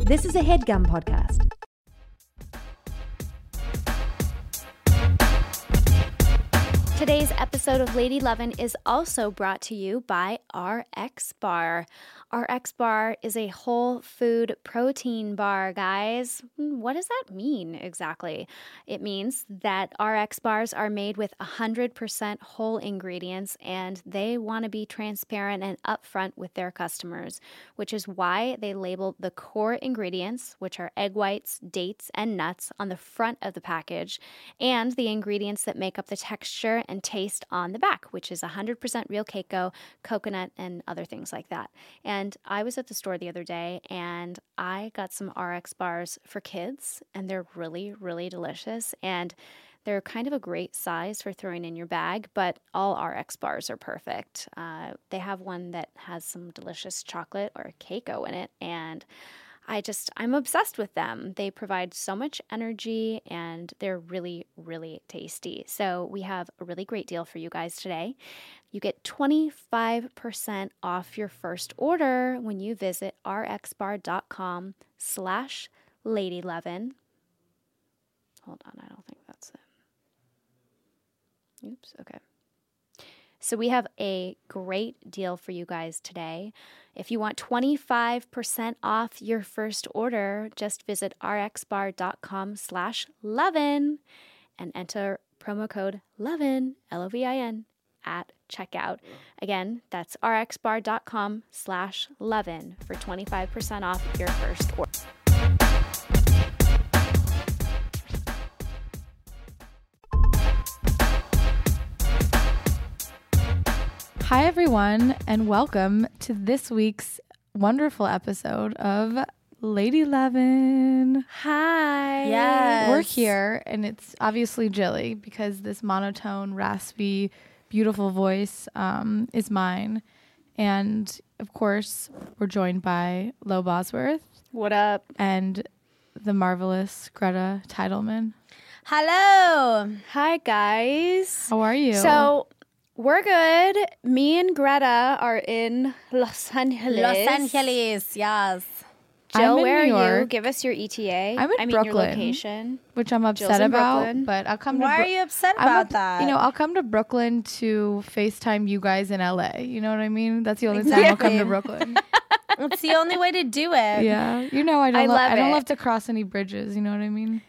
This is a HeadGum podcast. Today's episode of Lady Lovin' is also brought to you by RX Bar. RX Bar is a whole food protein bar, guys. What does that mean exactly? It means that RX bars are made with 100% whole ingredients, and they want to be transparent and upfront with their customers, which is why they label the core ingredients, which are egg whites, dates, and nuts, on the front of the package, and the ingredients that make up the texture and taste on the back, which is 100% real cacao, coconut, and other things like that. And I was at the store the other day and I got some RX bars for kids, and they're really, really delicious. And they're kind of a great size for throwing in your bag, but all RX bars are perfect. They have one that has some delicious chocolate or cacao in it, and I'm obsessed with them. They provide so much energy and they're really, really tasty. So we have a really great deal for you guys today. You get 25% off your first order when you visit rxbar.com/LadyLovin. Hold on, I don't think that's it. Oops, okay. So we have a great deal for you guys today. If you want 25% off your first order, just visit rxbar.com/lovin and enter promo code LOVIN, LOVIN, at checkout. Again, that's rxbar.com/lovin for 25% off your first order. Hi, everyone, and welcome to this week's wonderful episode of Lady Lovin'. Hi. Yes. We're here, and it's obviously Jilly because this monotone, raspy, beautiful voice is mine. And, of course, we're joined by Lo Bosworth. What up? And the marvelous Greta Teidelman. Hello. Hi, guys. How are you? So, we're good. Me and Greta are in Los Angeles. Los Angeles, yes. Jill, I'm in where New are you? York. Give us your ETA. I'm in Your Brooklyn. location. Which I'm Jill's upset in about, Brooklyn. but I'll come Why to are you upset about that? I'll come to Brooklyn to FaceTime you guys in LA. You know what I mean? That's the only time I'll come to Brooklyn. It's the only way to do it. Yeah. I I love don't it. love to cross any bridges. You know what I mean?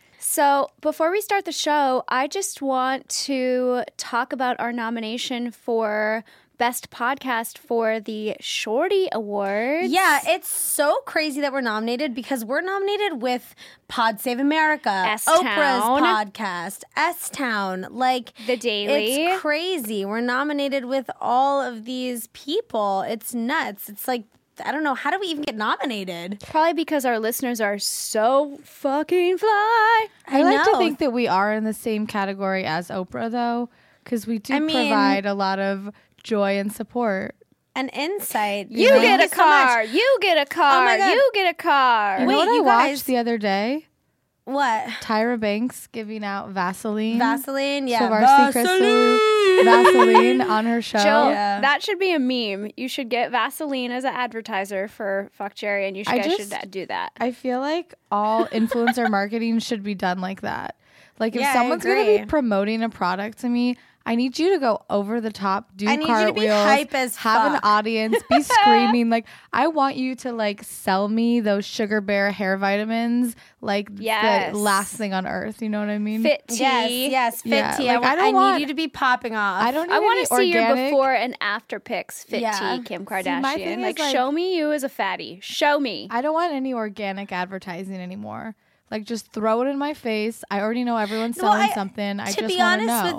So, before we start the show, I just want to talk about our nomination for Best Podcast for the Shorty Awards. Yeah, it's so crazy that we're nominated because we're nominated with Pod Save America, S-Town. Oprah's podcast, S-Town, like The Daily. It's crazy. We're nominated with all of these people. It's nuts. It's like, I don't know, how do we even get nominated? Probably because our listeners are so fucking fly. I like to know. think that we are in the same category as Oprah, though, because we do I mean- provide a lot of joy and support. An insight. You Thank get a you so much. car. You get a car. Oh my God. You get a car. You know Wait, what I you watched guys- the other day? What? Tyra Banks giving out Vaseline. Vaseline? Yeah. Swarovski crystal Vaseline on her show. Jill, Yeah. that should be a meme. You should get Vaseline as an advertiser for Fuck Jerry, and you I guys just- should do that. I feel like all influencer marketing should be done like that. Like if Yeah, I someone's going to agree. be promoting a product to me, I need you to go over the top, do I need you to be cartwheels, hype as have an fuck. audience, be screaming. Like I want you to like sell me those Sugar Bear hair vitamins, like Yes. the last thing on earth. You know what I mean? Fit tea. Yes, fit Yeah, tea. like, I I, don't need want- you to be popping off. I don't. Need I want to see your organic. before and after pics. Fit Yeah. tea, Kim my thing Kardashian. is, Like, like- show me you as a fatty. Show me. I don't want any organic advertising anymore. Like just throw it in my face. I already know everyone's Well, selling something. I to just be want to honest know.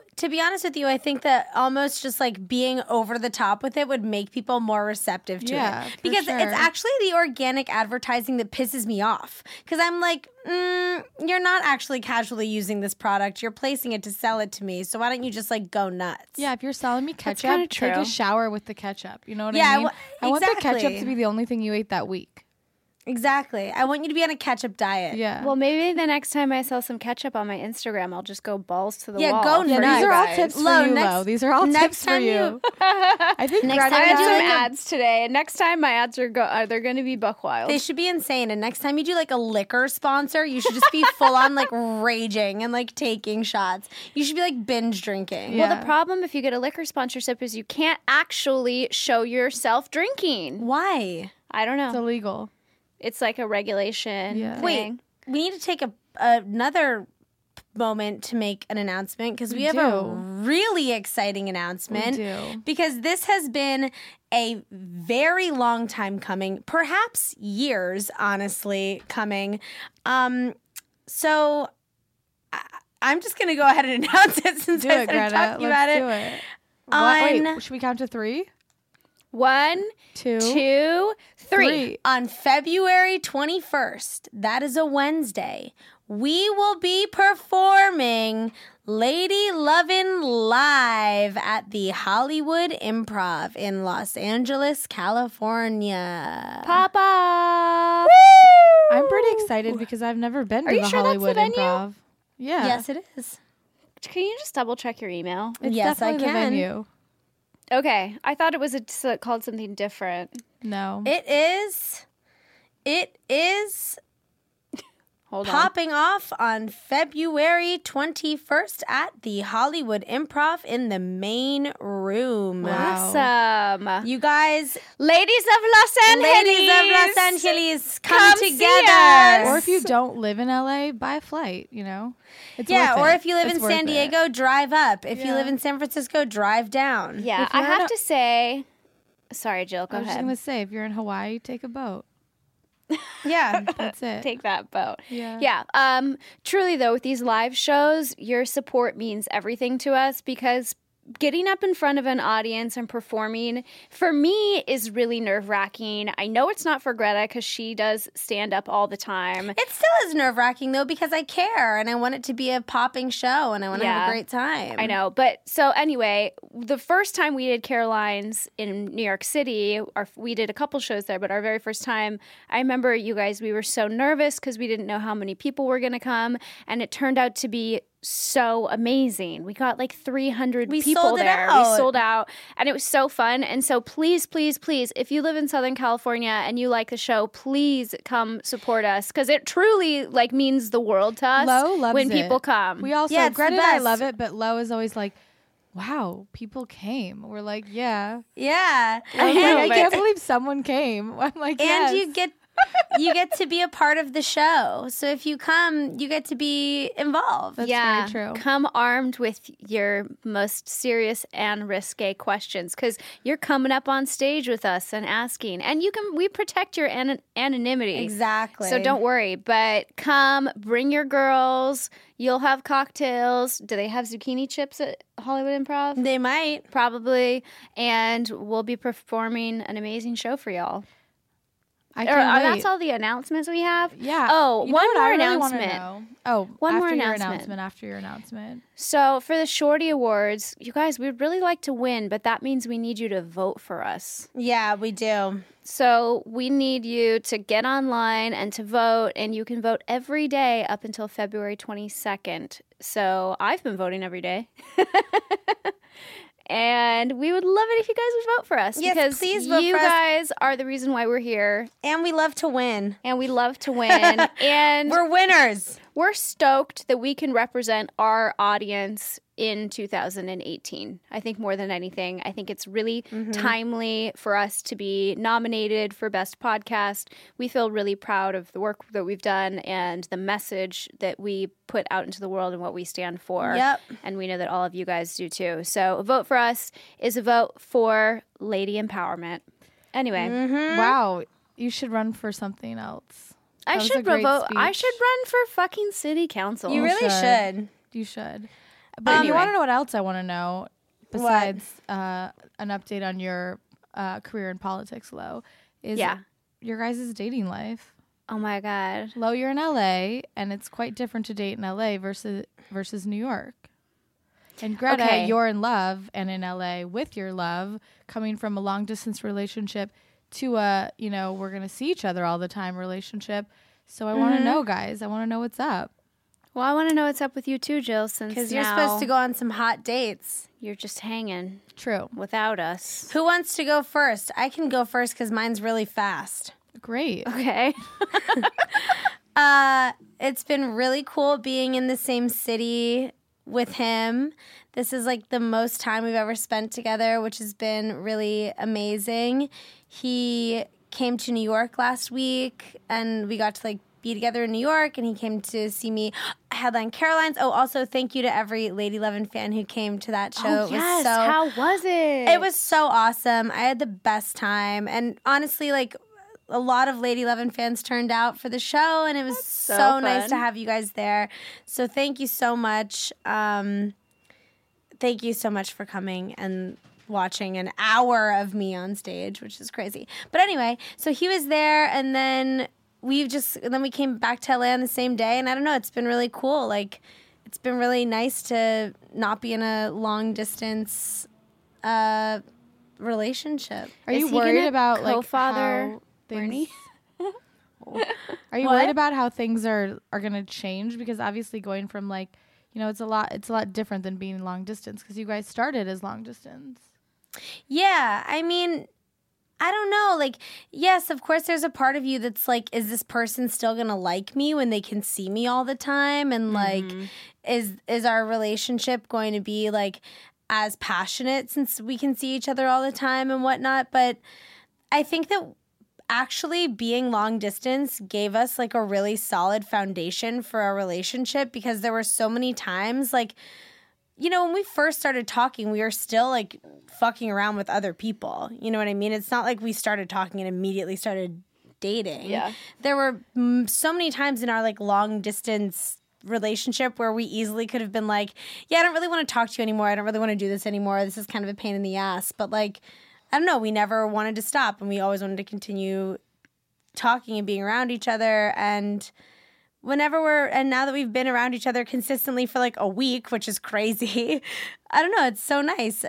with you, I think that almost just like being over the top with it would make people more receptive to Yeah, it. for Because sure. it's actually the organic advertising that pisses me off. Because I'm like, you're not actually casually using this product. You're placing it to sell it to me. So why don't you just like go nuts? Yeah, if you're selling me kinda ketchup, take true. a shower with the ketchup. You know what Yeah, I mean? I want the ketchup exactly. to be the only thing you ate that week. Exactly. I want you to be on a ketchup diet. Yeah. Well, maybe the next time I sell some ketchup on my Instagram, I'll just go balls to the Yeah, wall. go for nuts. these you are all guys. tips for Lo, you, next- Lo. These are all next tips for time you. I think Next Greta time I you had do some like a- ads today. Next time my ads are they're going to be buck wild. They should be insane. And next time you do like a liquor sponsor, you should just be full on like raging and like taking shots. You should be like binge drinking. Yeah. Well, the problem if you get a liquor sponsorship is you can't actually show yourself drinking. Why? I don't know. it's illegal. It's like a regulation Yeah. thing. We need to take another moment to make an announcement because we have a do. really exciting announcement. We do. Because this has been a very long time coming, perhaps years, honestly, coming. So I'm just going to go ahead and announce it since Do I it, started Greta. talking about Let's it. do it. On- Wait, should we count to 3? 1, 2, 2, 3. On February 21st, that is a Wednesday, we will be performing Lady Lovin' live at the Hollywood Improv in Los Angeles, California. Papa. I'm pretty excited because I've never been to you the sure that's the Hollywood venue? Improv. Yeah. Yes, it is. Can you just double check your email? It's Yes, I definitely the can. venue. Okay. I thought it was called something different. No. It is. It is Hold on. popping off on February 21st at the Hollywood Improv in the main room. Wow. Awesome. You guys, Ladies of Los Angeles. ladies of Los Angeles, come Come see together. us. Or if you don't live in LA, buy a flight, you know? It's Yeah, worth or it. if you live It's in worth San it. Diego, drive up. If you Yeah. live in San Francisco, drive down. Yeah, If I you're have in a- to say. Sorry, Jill. Go I was just ahead. going to say, if you're in Hawaii, take a boat. Yeah. That's it. Take that boat. Yeah. Yeah. Truly though, with these live shows, your support means everything to us because getting up in front of an audience and performing for me is really nerve-wracking. I know it's not for Greta because she does stand up all the time. It still is nerve-wracking, though, because I care and I want it to be a popping show and I want to have Yeah. a great time. I know. But so anyway, the first time we did Caroline's in New York City, we did a couple shows there, but our very first time, I remember you guys, we were so nervous because we didn't know how many people were going to come. And it turned out to be so amazing. We got like 300 We people sold it there. out. We sold out and it was so fun. And so please, please, please, if you live in Southern California and you like the show, please come support us because it truly like means the world to us Lo loves when it. people come. We also, Yeah, it's the Greta and I best. love it, but Lo is always like, wow, people came. We're like, yeah. Yeah. I was know, like, I but- can't believe someone came. I'm like, yes. And you get to be a part of the show. So if you come, you get to be involved. That's yeah, very true. come armed with your most serious and risque questions because you're coming up on stage with us and asking, and we protect your anonymity. Exactly. So don't worry, but come, bring your girls. You'll have cocktails. Do they have zucchini chips at Hollywood Improv? They might. Probably. And we'll be performing an amazing show for y'all. I can't wait. That's all the announcements we have. Yeah. Oh, You know one what more I really wanna announcement. know? Oh, One more after your announcement. After your announcement. So for the Shorty Awards, you guys, we'd really like to win, but that means we need you to vote for us. Yeah, we do. So we need you to get online and to vote, and you can vote every day up until February 22nd. So I've been voting every day. And we would love it if you guys would vote for us. Yes, because please vote you for us. guys are the reason why we're here, And we love to win. and we love to win. And We're winners. we're stoked that we can represent our audience in 2018. I think more than anything, I think it's really timely for us to be nominated for Best Podcast. We feel really proud of the work that we've done and the message that we put out into the world and what we stand for. Yep. And we know that all of you guys do too. So a vote for us is a vote for lady empowerment. Anyway, Wow. You should run for something else. I That was a should great vote. I speech. should run for fucking city council. You really should. You should. But you Anyway. want to know what else I want to know besides an update on your career in politics, Lo? Is Yeah. your guys' dating life. Oh my God. Lo, you're in LA, and it's quite different to date in LA versus New York. And Greta, Okay. you're in love and in LA with your love, coming from a long distance relationship to a, you know, we're going to see each other all the time relationship. So I want to know, guys. I want to know what's up. Well, I want to know what's up with you too, Jill, since Because you're supposed to go on some hot dates. You're just hanging True. without us. Who wants to go first? I can go first because mine's really fast. Great. Okay. It's been really cool being in the same city with him. This is like the most time we've ever spent together, which has been really amazing. He came to New York last week, and we got to like be together in New York, and he came to see me headline Caroline's. Oh, also thank you to every Lady Lovin fan who came to that show. Oh, yes. How was it? It was so awesome. I had the best time, and honestly, like, a lot of Lady Lovin fans turned out for the show, and it was so nice to have you guys there. So thank you so much. Thank you so much for coming and watching an hour of me on stage, which is crazy. But anyway, so he was there, and then we came back to LA on the same day, and I don't know, it's been really cool. Like, it's been really nice to not be in a long distance relationship. Are you worried about like co-father how things, Bernie? Are you worried about how things are going to change? Because obviously going from like, you know, it's a lot different than being long distance, because you guys started as long distance. Yeah, I mean, I don't know. Like, yes, of course, there's a part of you that's like, is this person still gonna like me when they can see me all the time? And like, is our relationship going to be like as passionate since we can see each other all the time and whatnot? But I think that actually being long distance gave us like a really solid foundation for our relationship, because there were so many times like, you know, when we first started talking, we were still like fucking around with other people. You know what I mean? It's not like we started talking and immediately started dating. Yeah. There were so many times in our like long distance relationship where we easily could have been like, yeah, I don't really want to talk to you anymore. I don't really want to do this anymore. This is kind of a pain in the ass. But like, I don't know, we never wanted to stop, and we always wanted to continue talking and being around each other. And now that we've been around each other consistently for like a week, which is crazy, I don't know, it's so nice.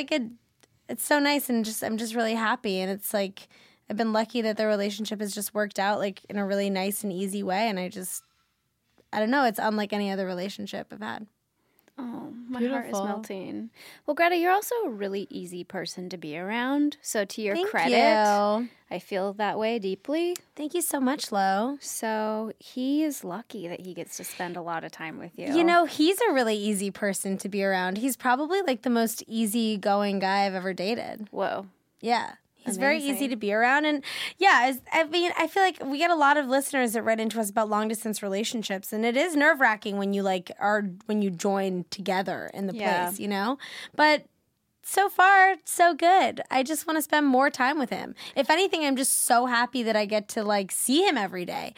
It's so nice, and I'm just really happy. And it's like, I've been lucky that the relationship has just worked out like in a really nice and easy way. And I don't know, it's unlike any other relationship I've had. Oh, my Beautiful. heart is melting. Well, Greta, you're also a really easy person to be around. So to your Thank credit, you. I feel that way deeply. Thank you so much, Lo. So he is lucky that he gets to spend a lot of time with you. You know, he's a really easy person to be around. He's probably like the most easygoing guy I've ever dated. Whoa. Yeah. He's very easy Amazing. to be around. And yeah, I feel like we get a lot of listeners that write into us about long distance relationships. And it is nerve wracking when you when you join together in the place, you know? But so far, so good. I just want to spend more time with him. If anything, I'm just so happy that I get to like see him every day.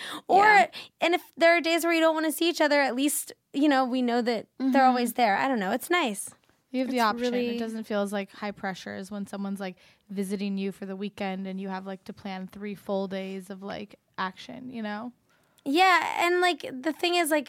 And if there are days where you don't want to see each other, at least, you know, we know that they're always there. I don't know. It's nice. You have the It's option. really- It doesn't feel as like high pressure as when someone's like visiting you for the weekend and you have like to plan 3 full days of like action, you know? Yeah, and like the thing is, like,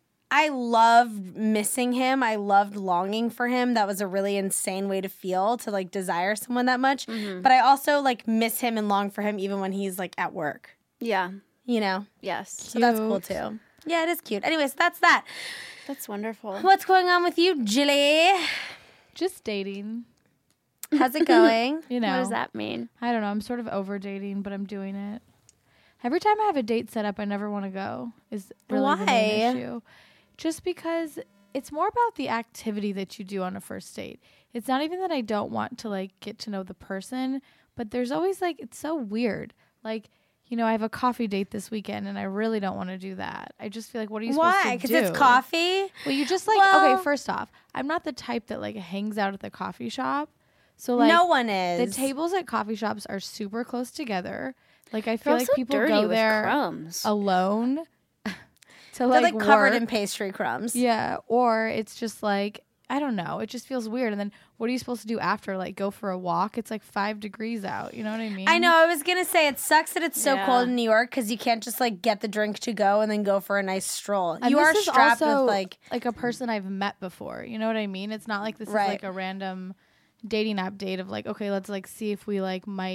I loved missing him. I loved longing for him. That was a really insane way to feel, to like desire someone that much. But I also like miss him and long for him even when he's like at work, Yeah. you know? Yes. So that's cool Cute. too. Yeah, it is cute. Anyways, that's that. That's wonderful. What's going on with you, Jilly? Just dating, How's it going? you know? What does that mean? I don't know. I'm sort of over dating, but I'm doing it. Every time I have a date set up, I never want to go. Is really the main Why? issue. Just because it's more about the activity that you do on a first date. It's not even that I don't want to like get to know the person, but there's always like, it's so weird. Like, you know, I have a coffee date this weekend and I really don't want to do that. I just feel like, what are you supposed Why? to do? Because it's coffee? Well, you just like, Well- okay, first off, I'm not the type that like hangs out at the coffee shop. So like, no one is. the tables at coffee shops are super close together. Like I They're feel like also people dirty go with there crumbs. alone to They're like, like covered work. in pastry crumbs. Yeah, or it's just like, I don't know. It just feels weird. And then what are you supposed to do after? Like go for a walk? It's like 5 degrees out. You know what I mean? I know. I was going to say, it sucks that it's so Yeah. cold in New York because you can't just like get the drink to go and then go for a nice stroll. And You this are is strapped also, with like, a person I've met before. You know what I mean? It's not like this Right. is like a random dating app date of like, okay, let's like see if we like might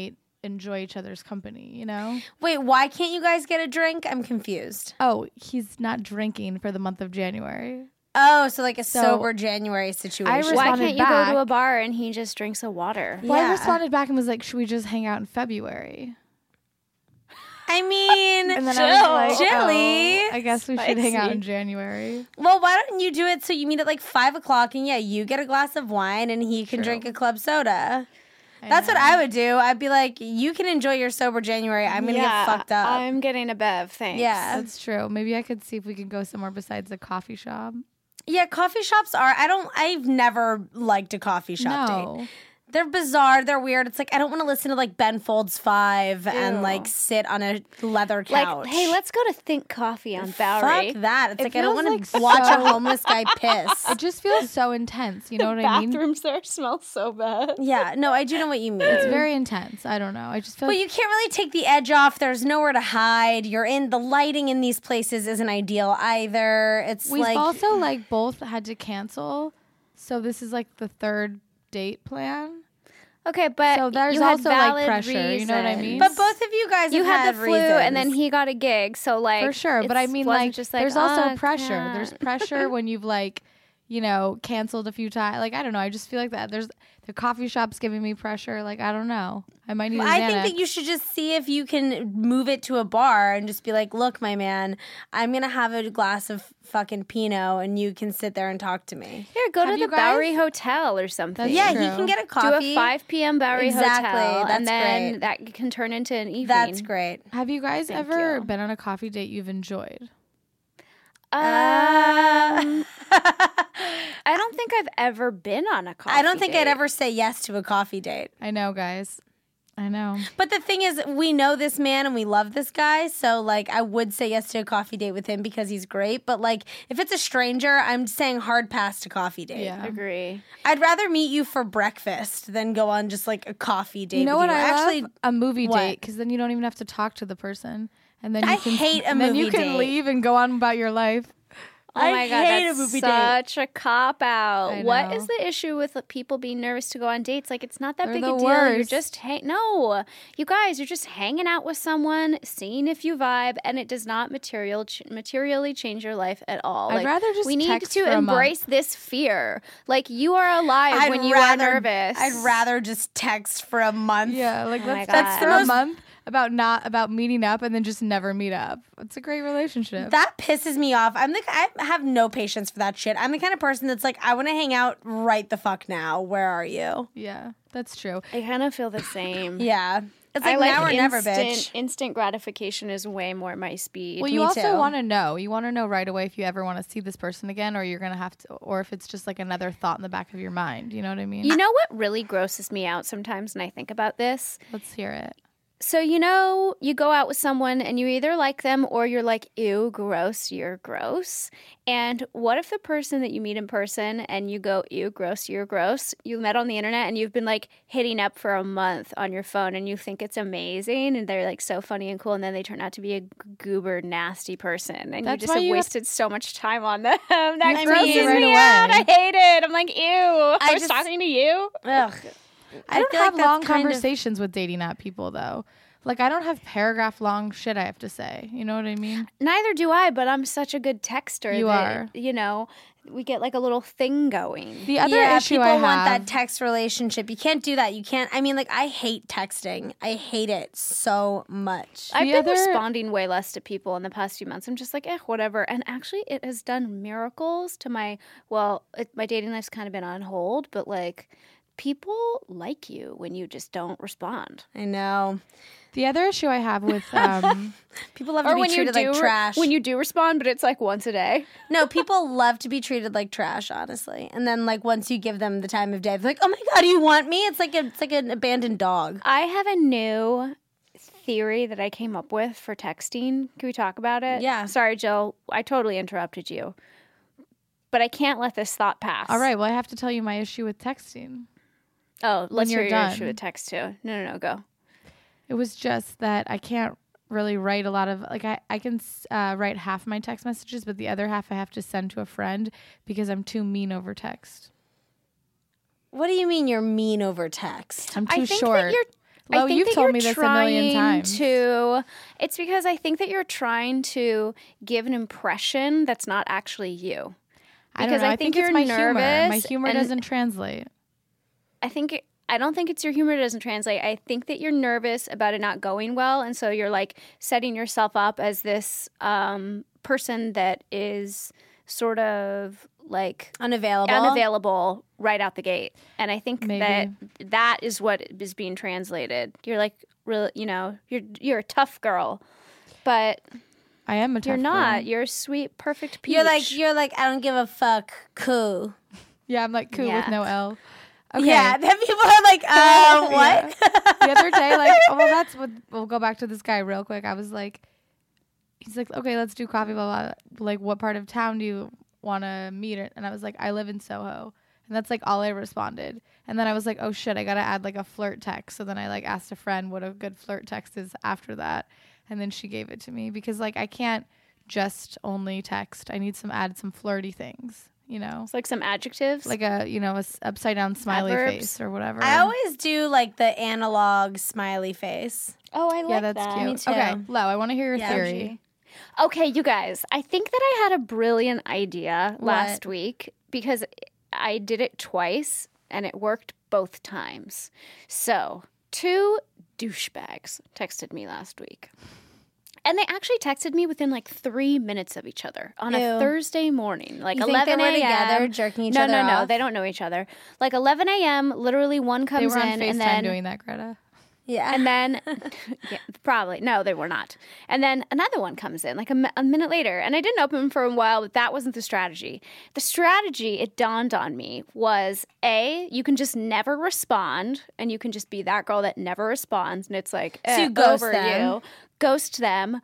enjoy each other's company, you know? Wait, why can't you guys get a drink? I'm confused. Oh, he's not drinking for the month of January. Oh, so like a sober January situation. I Why responded can't you go to back. a bar and he just drinks a water? Well, Yeah. I responded back and was like, should we just hang out in February? I mean, And then I was like, Jilly. I guess we should hang out in Spicy. January. Well, why don't you do it so you meet at like 5 o'clock and you get a glass of wine and he can drink a club soda. That's what I would do. I'd be like, you can enjoy your sober January. I'm going to get fucked up. I'm getting a bev, thanks. Yeah. That's true. Maybe I could see if we could go somewhere besides a coffee shop. Yeah, coffee shops I've never liked a coffee shop date. No. They're bizarre. They're weird. It's like, I don't want to listen to like Ben Folds 5 and Ew. like sit on a leather couch. Like, hey, let's go to Think Coffee on Bowery. Fuck that. It's It like, I don't feels want to like watch so- a homeless guy piss. It just feels so intense. You know what I mean? Bathrooms there smell so bad. Yeah, no, I do know what you mean. It's very intense. I don't know. I just feel Well, like you can't really take the edge off. There's nowhere to hide. The lighting in these places isn't ideal either. It's we've like also like both had to cancel. So this is like the third date plan. Okay, but So there's you had also, like, valid pressure, you know what I reasons. mean? but both of you guys You have had the flu, reasons. and then he got a gig. So like, For sure. But I it's- mean, wasn't like, just like there's also "Oh, pressure. can't." There's pressure when you've like, you know, canceled a few times. Like, I don't know. I just feel like that. There's the coffee shop's giving me pressure. Like, I don't know. I might need a I think Xanax. that you should just see if you can move it to a bar and just be like, look, my man, I'm going to have a glass of fucking Pinot and you can sit there and talk to me. Here, go Have to you the guys- Bowery Hotel or something. That's Yeah, true. he can get a Do coffee. a 5 p.m. Bowery Exactly, Hotel, that's and then great. that can turn into an evening. That's great. Have you guys Thank ever you. been on a coffee date you've enjoyed? I don't think I've ever been on a coffee I don't think I'd date. ever say yes to a coffee date. I know, guys. I know. But the thing is, we know this man and we love this guy. So, like, I would say yes to a coffee date with him because he's great. But, like, if it's a stranger, I'm saying hard pass to coffee date. Yeah. agree. I'd rather meet you for breakfast than go on just, like, a coffee date You know with what you. I Actually, love? A movie what? date, because then you don't even have to talk to the person, and then you I can hate a and then you movie can date. leave and go on about your life. Oh I my god, hate a that's movie date. such a cop out. I What know. is the issue with people being nervous to go on dates? Like, it's not that They're big the a deal. You're worst. just no, you guys, you're just hanging out with someone, seeing if you vibe, and it does not materially change your life at all. I'd Like, rather just we need text to for a month. embrace this fear. Like, you are alive when you are nervous. I'd rather just text for a month. Yeah, like Oh my let's God. text for a month about meeting up and then just never meet up. It's a great relationship. That pisses me off. I have no patience for that shit. I'm the kind of person that's like, I want to hang out right the fuck now. Where are you? Yeah, that's true. I kind of feel the same. Yeah. It's like, I like now or never, instant, bitch. Instant gratification is way more my speed. Well, you Me also too. want to know. You want to know right away if you ever want to see this person again, or you're gonna have to, or if it's just like another thought in the back of your mind. You know what I mean? You know what really grosses me out sometimes when I think about this? Let's hear it. So, you know, you go out with someone and you either like them or you're like, ew, gross, you're gross. And what if the person that you meet in person and you go, ew, gross, you're gross, you met on the internet and you've been like hitting up for a month on your phone and you think it's amazing and they're like so funny and cool and then they turn out to be a goober, nasty person and That's you just why have you have- wasted so much time on them. That You grosses grosses right me away. out. I hate it. I'm like, ew, I was just- talking to you. Ugh. I don't feel like have that's long kind of- conversations with dating app people though. Like I don't have paragraph long shit I have to say. You know what I mean? Neither do I, but I'm such a good texter. You that, are. You know, we get like a little thing going. The other Yeah, issue people I want have, that text relationship. You can't do that. You can't. I mean, like, I hate texting. I hate it so much. I've The been other- responding way less to people in the past few months. I'm just like, whatever. And actually, it has done miracles to my, my dating life's kind of been on hold, but like, people like you when you just don't respond. I know. the other issue I have with People love to Or be when you treated do, like trash. when you do respond, but it's like once a day. No, people love to be treated like trash, honestly. And then, like, once you give them the time of day, they're like, "Oh my god, you want me?" It's like an abandoned dog. I have a new theory that I came up with for texting. Can we talk about it? Yeah. Sorry, Jill. I totally interrupted you. But I can't let this thought pass. all right, well I have to tell you my issue with texting. Oh, let's you're hear your done. issue with text too. No, go. It was just that I can't really write a lot of like I can write half my text messages, but the other half I have to send to a friend because I'm too mean over text. What do you mean you're mean over text? I'm I too think short. that you're Lo, I think you've that told you're me this a million trying times. It's because I think that you're trying to give an impression that's not actually you. I don't Because know. I I think think it's you're my humor. nervous My humor and- doesn't translate. I don't think it's your humor that doesn't translate. I think that you're nervous about it not going well, and so you're like setting yourself up as this person that is sort of like unavailable right out the gate. And I think that is what is being translated. You're like, really, you're a tough girl, but I am a tough you're not. girl. You're a sweet, perfect peach. You're like, I don't give a fuck, cool. Yeah, I'm like cool Yeah. with no L. Okay. Yeah, then people are like, what? The other day, like, that's what. We'll go back to this guy real quick. I was like, he's like, okay, let's do coffee, blah, blah. Like, what part of town do you want to meet? And I was like, I live in Soho. And that's like all I responded. And then I was like, oh shit, I got to add like a flirt text. So then I like asked a friend what a good flirt text is after that. And then she gave it to me because like I can't just only text. I need add some flirty things, It's like some adjectives. like a upside down smiley Adverbs. face or whatever. I always do like the analog smiley face. oh, I like yeah, that's that. cute. Me too. Okay, Lo, I want to hear your Yeah, theory. Okay, you guys, I think that I had a brilliant idea last week because I did it twice and it worked both times. So, 2 douchebags texted me last week. And they actually texted me within like 3 minutes of each other on Ew. a Thursday morning, like You think 11 they were a.m. together, jerking each other No, off? they don't know each other. Like 11 a.m., literally one comes They were on in FaceTime and then doing that, Greta. Yeah. and then, yeah, probably. No, they were not. And then another one comes in like a minute later. And I didn't open them for a while, but that wasn't the strategy. The strategy, it dawned on me, was A, you can just never respond. And you can just be that girl that never responds. And it's like, So you ghost over them. you. Ghost them.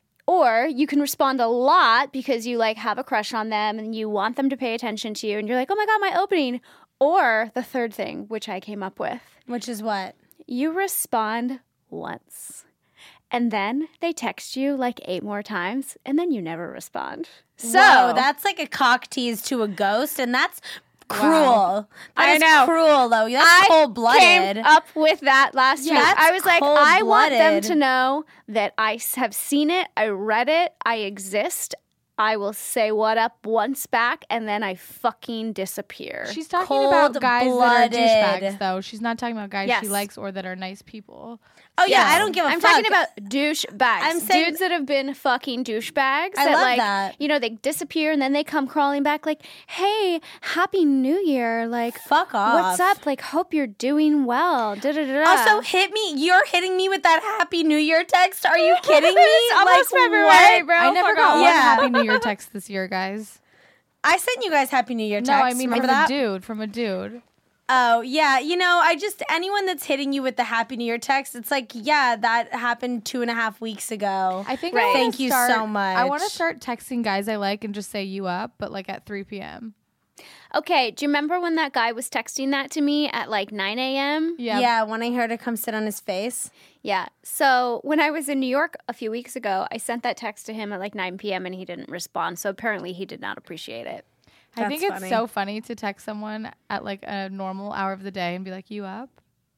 Or you can respond a lot because you like have a crush on them and you want them to pay attention to you. And you're like, oh my God, my opening. Or the third thing, which I came up with. Which is what? You respond once. And then they text you like 8 more times, and then you never respond. So Whoa, that's like a cock tease to a ghost, and that's cruel. Wow. That I is know. cruel, though. That's I cold-blooded. came up with that last week. that's I was like, I want them cold-blooded. to know that I have seen it, I read it, I exist. I will say what up once back, and then I fucking disappear. She's talking about guys that are Cold-blooded. douchebags, though. She's not talking about guys Yes. she likes or that are nice people. Oh, yeah, I don't give a I'm fuck. talking about douchebags. I'm saying- dudes that have been fucking douchebags. I that love like, that. they disappear and then they come crawling back like, hey, happy New Year. Like, Fuck off. what's up? Like, hope you're doing well. Da-da-da-da. Also, hit me. You're hitting me with that Happy New Year text. Are you kidding me? It's almost like, February, what? bro. I never Fuck got off. one Yeah. Happy New Year text this year, guys. I sent you guys Happy New Year text. No, I mean Remember from that? a dude. Oh, yeah. Anyone that's hitting you with the Happy New Year text, it's like, yeah, that happened 2.5 weeks ago. I think Right. I wanna Thank you start- so much. I want to start texting guys I like and just say you up, but like at 3 p.m. Okay, do you remember when that guy was texting that to me at like 9 a.m.? Yeah. Yeah, wanting her to come sit on his face. Yeah. So when I was in New York a few weeks ago, I sent that text to him at like 9 p.m. and he didn't respond. So apparently he did not appreciate it. I think That's it's funny. so funny to text someone at like a normal hour of the day and be like, you up?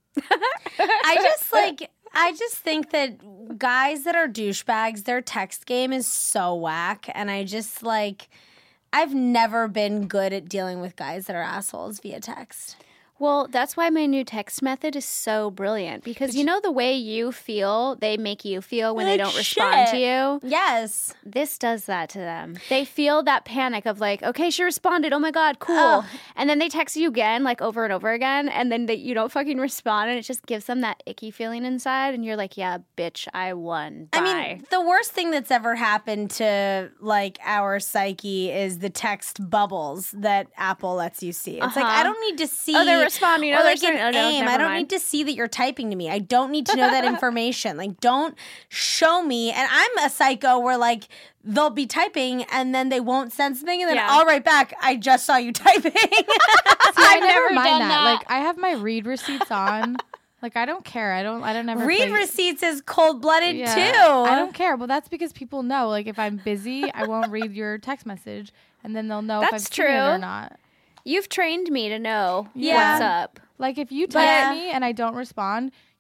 I just think that guys that are douchebags, their text game is so whack. And I've never been good at dealing with guys that are assholes via text. Well, that's why my new text method is so brilliant because you know the way you feel, they make you feel when they Like, don't respond to shit. you. Yes. This does that to them. They feel that panic of like, okay, she responded. Oh my God, cool. Ugh. And then they text you again, like over and over again. And then you don't fucking respond. And it just gives them that icky feeling inside. And you're like, yeah, bitch, I won. Bye. I mean, the worst thing that's ever happened to like our psyche is the text bubbles that Apple lets you see. It's like, I don't need to see. Oh, they're responding. Or Oh, they're like an saying- oh, no, aim. never I don't mind. need to see that you're typing to me. I don't need to know that information. Like, don't show me. And I'm a psycho where like they'll be typing and then they won't send something and then Yeah. I'll write back, I just saw you typing. I never never mind done that. that. Like I have my read receipts on. Like I don't care. I don't ever Read play- receipts is cold-blooded Yeah. too. I don't care. Well, that's because people know. Like if I'm busy, I won't read your text message, and then they'll know if I've That's seen it or true. not. You've trained me to know Yeah. what's up. Like if you But- text me and I don't respond,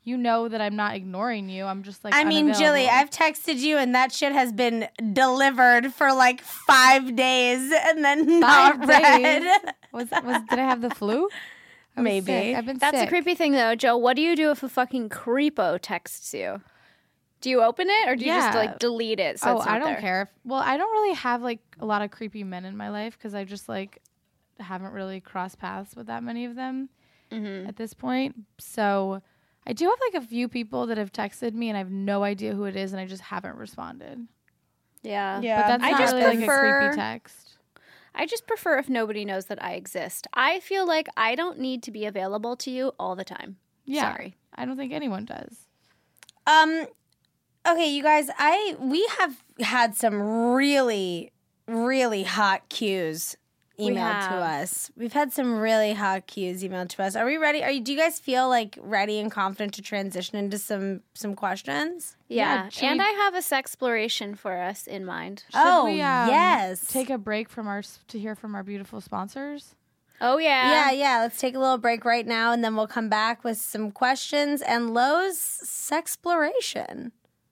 you know that I'm not ignoring you. I'm just like, I mean, Jilly, unavailable. I've texted you and that shit has been delivered for like 5 days and then not 5 read. days? Did I have the flu? I was Maybe. sick. I've been That's sick. a creepy thing, though, Joe. What do you do if a fucking creepo texts you? Do you open it or do you just Yeah. like delete it? So it's not I don't there? care. Well, I don't really have like a lot of creepy men in my life because I just like haven't really crossed paths with that many of them at this point. So I do have like a few people that have texted me and I have no idea who it is and I just haven't responded. Yeah. But that's I not just really like a prefer- creepy text. I just prefer if nobody knows that I exist. I feel like I don't need to be available to you all the time. Yeah. Sorry. I don't think anyone does. Okay, you guys, we have had some really, really hot cues emailed to us. We've had some really hot cues emailed to us. Are we ready? Do you guys feel like ready and confident to transition into some questions? Yeah. should And we- I have a sexploration for us in mind. Oh, we, yes. Take a break from to hear from our beautiful sponsors. Oh, yeah. Yeah. Let's take a little break right now, and then we'll come back with some questions and Lowe's sexploration.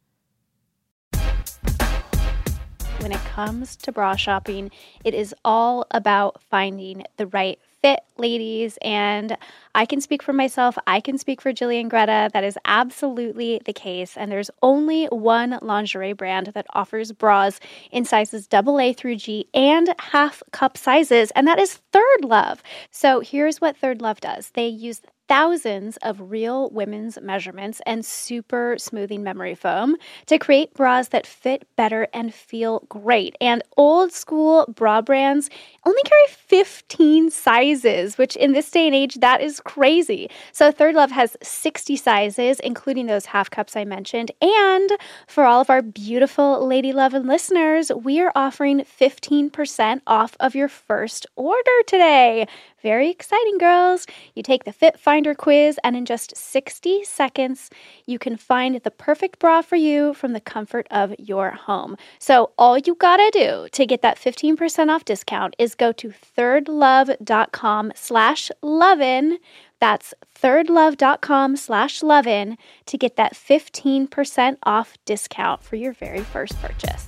When it comes to bra shopping, it is all about finding the right fit, ladies. And I can speak for myself. I can speak for Jilly and Greta. That is absolutely the case. And there's only one lingerie brand that offers bras in sizes AA through G and half cup sizes, and that is Third Love. So here's what Third Love does. They use thousands of real women's measurements and super smoothing memory foam to create bras that fit better and feel great. And old school bra brands only carry 15 sizes, which in this day and age, that is crazy. So Third Love has 60 sizes, including those half cups I mentioned. And for all of our beautiful Lady Lovin' listeners, we are offering 15% off of your first order today. Very exciting, girls. You take the Fit Finder quiz, and in just 60 seconds, you can find the perfect bra for you from the comfort of your home. So all you gotta do to get that 15% off discount is go to thirdlove.com/lovin'. That's thirdlove.com/lovin' to get that 15% off discount for your very first purchase.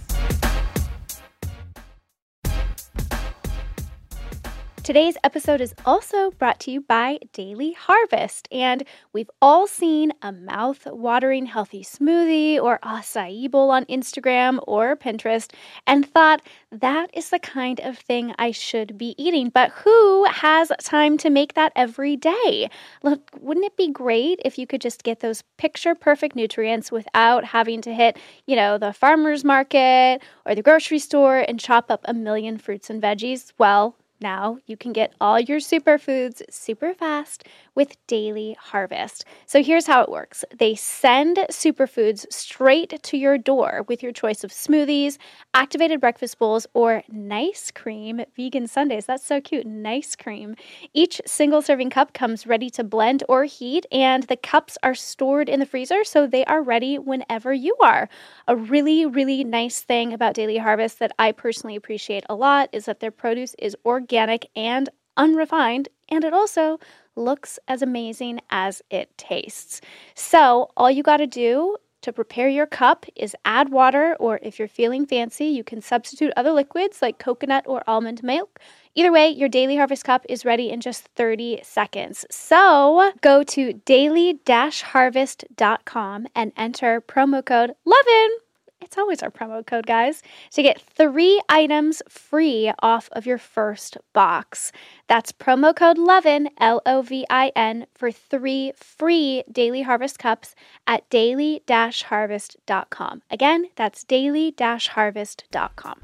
Today's episode is also brought to you by Daily Harvest, and we've all seen a mouth-watering healthy smoothie or acai bowl on Instagram or Pinterest and thought that is the kind of thing I should be eating, but who has time to make that every day? Look, wouldn't it be great if you could just get those picture-perfect nutrients without having to hit, the farmer's market or the grocery store and chop up a million fruits and veggies? Well, now you can get all your superfoods super fast with Daily Harvest. So here's how it works. They send superfoods straight to your door with your choice of smoothies, activated breakfast bowls, or nice cream vegan sundaes. That's so cute. Nice cream. Each single serving cup comes ready to blend or heat, and the cups are stored in the freezer so they are ready whenever you are. A really, really nice thing about Daily Harvest that I personally appreciate a lot is that their produce is organic and unrefined, and it also looks as amazing as it tastes. So all you got to do to prepare your cup is add water, or if you're feeling fancy, you can substitute other liquids like coconut or almond milk. Either way, your Daily Harvest cup is ready in just 30 seconds. So go to daily-harvest.com and enter promo code LOVIN. It's always our promo code, guys, to get 3 items free off of your first box. That's promo code LOVIN, LOVIN, for 3 free Daily Harvest cups at daily-harvest.com. Again, that's daily-harvest.com.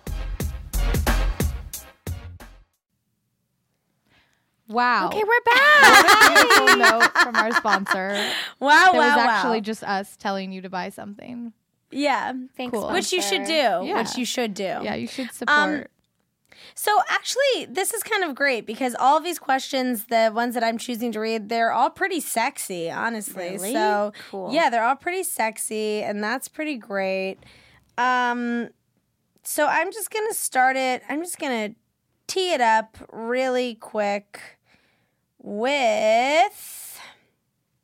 Wow. Okay, we're back. Beautiful note from our sponsor. Wow, That was actually just us telling you to buy something. Yeah. Thanks, Cool. Which you should do. Yeah. Which you should do. Yeah, you should support. So actually, this is kind of great because all of these questions, the ones that I'm choosing to read, they're all pretty sexy, honestly. Really? So Cool. yeah, they're all pretty sexy, and that's pretty great. So I'm just gonna start it. I'm just gonna tee it up really quick with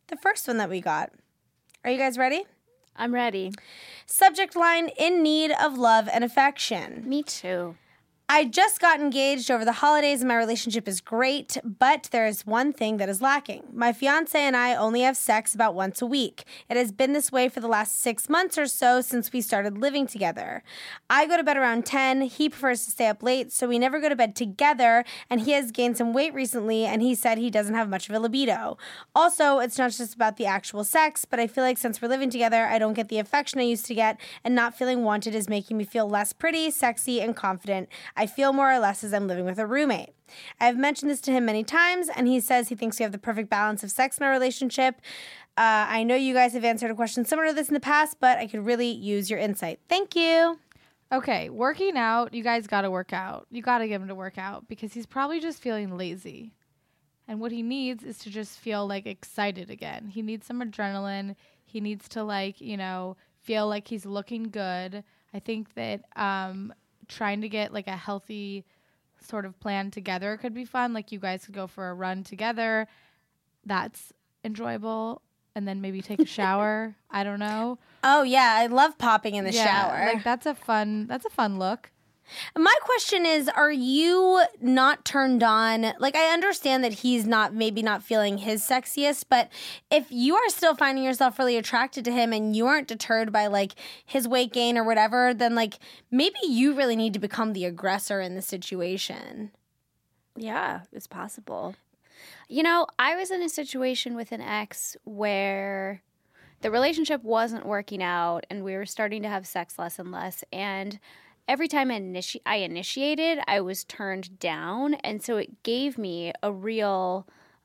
the first one that we got. Are you guys ready? I'm ready. Subject line, in need of love and affection. Me too. I just got engaged over the holidays and my relationship is great, but there is one thing that is lacking. My fiance and I only have sex about once a week. It has been this way for the last 6 months or so since we started living together. I go to bed around 10. He prefers to stay up late, so we never go to bed together, and he has gained some weight recently, and he said he doesn't have much of a libido. Also, it's not just about the actual sex, but I feel like since we're living together, I don't get the affection I used to get, and not feeling wanted is making me feel less pretty, sexy, and confident. I feel more or less as I'm living with a roommate. I've mentioned this to him many times, and he says he thinks we have the perfect balance of sex in our relationship. I know you guys have answered a question similar to this in the past, but I could really use your insight. Thank you. Okay, working out, you guys got to work out. You got to get him to work out because he's probably just feeling lazy. And what he needs is to just feel like excited again. He needs some adrenaline. He needs to feel like he's looking good. I think that trying to get like a healthy sort of plan together could be fun. Like you guys could go for a run together. That's enjoyable. And then maybe take a shower. I don't know. Oh yeah, I love popping in the shower. Like that's a fun look. My question is, are you not turned on? Like, I understand that he's maybe not feeling his sexiest, but if you are still finding yourself really attracted to him and you aren't deterred by like his weight gain or whatever, then like maybe you really need to become the aggressor in the situation. Yeah, it's possible. You know, I was in a situation with an ex where the relationship wasn't working out and we were starting to have sex less and less, and every time I initiated, I was turned down, and so it gave me a real,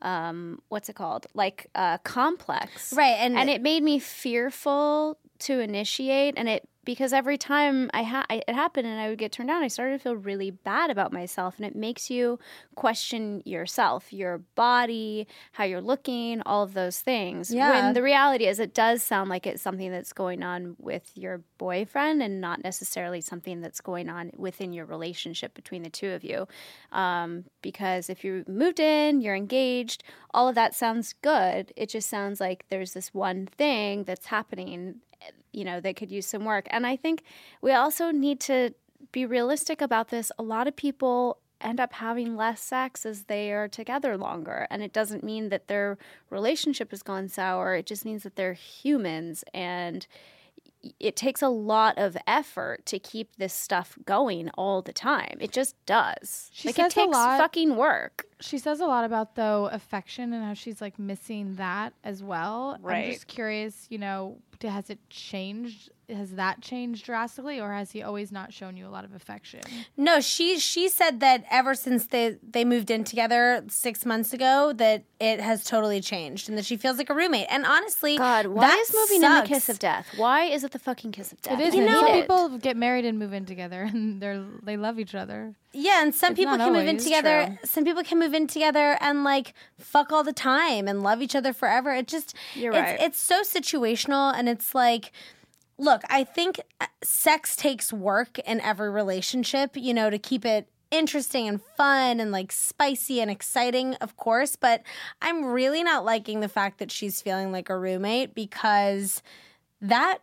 complex. Right, and it made me fearful to initiate, and because every time it happened and I would get turned down, I started to feel really bad about myself, and it makes you question yourself, your body, how you're looking, all of those things. Yeah. When the reality is it does sound like it's something that's going on with your boyfriend and not necessarily something that's going on within your relationship between the two of you. Because if you moved in, you're engaged, all of that sounds good. It just sounds like there's this one thing that's happening, that could use some work. And I think we also need to be realistic about this. A lot of people end up having less sex as they are together longer. And it doesn't mean that their relationship has gone sour. It just means that they're humans, and it takes a lot of effort to keep this stuff going all the time. It just does. It takes fucking work. She says a lot about, though, affection and how she's like missing that as well. Right. I'm just curious, has it changed? Has that changed drastically, or has he always not shown you a lot of affection? No, she said that ever since they moved in together 6 months ago, that it has totally changed and that she feels like a roommate. And honestly, God, why is moving in the sucks. kiss of death? Why is it the fucking kiss of death? It is. Some people get married and move in together, and they love each other. Yeah, and some people can move in together. True. Some people can move in together and like fuck all the time and love each other forever. You're right. It's so situational, and it's like, look, I think sex takes work in every relationship, to keep it interesting and fun and like spicy and exciting, of course. But I'm really not liking the fact that she's feeling like a roommate, because that